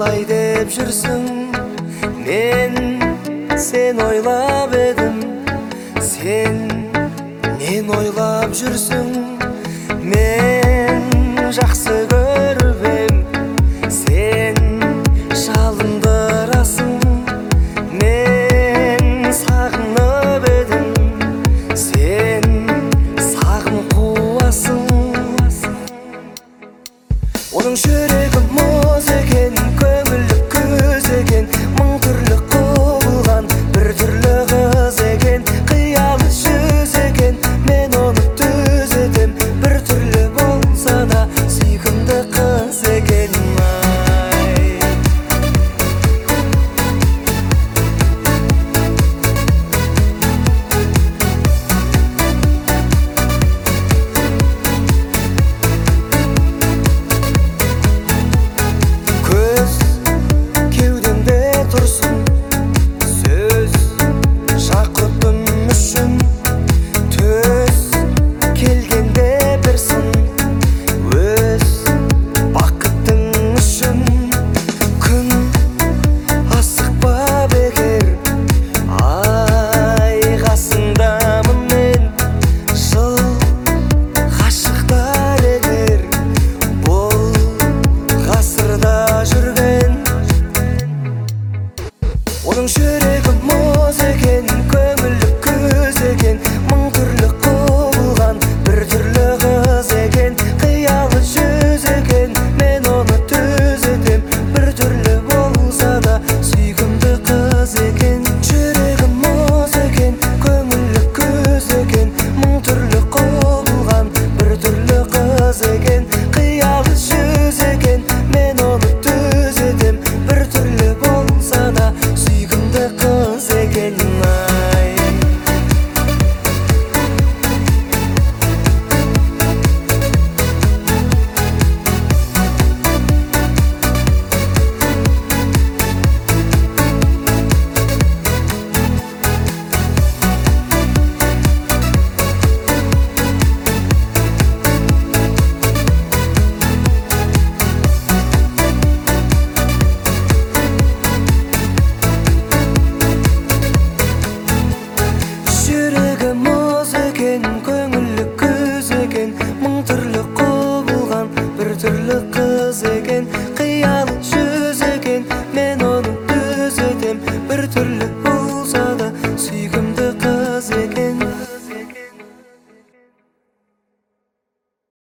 қалай деп жүрсің? Мен сен ойлап едім, сен нен ойлап жүрсің? Мен жақсы көріп ем, сен жалындырасың. Мен сағынып едім, сен сағым қуасың. Оның жүрегі мұз екен, көңілі көз екен, мың түрлі құбылған бір түрлі қыз екен. Қиялы жүз екен, мен оны түзетем, бір түрлі болса да сүйкімді қыз екен. Оның жүрегі мұз екен, көңілі көз екен, мың түрлі құбылған бір түрлі қыз екен. Қиялы жүз екен, мен оны түзетем, бір түрлі болса да сүйкімді қыз екен. Жүрегі мұз екен, көңілі көз екен, мың түрлі құбылған бір түрлі қыз екен. Қиялы жүз екен, мен оны түзетем, бір түрлі болса да сүйкімді қыз екен. Жүрегі мұз екен, көңілі көз екен, мың түрлі құбылған бір түрлі қыз екен. Қиялы жүз екен, мен оны түзетем, бір түрлі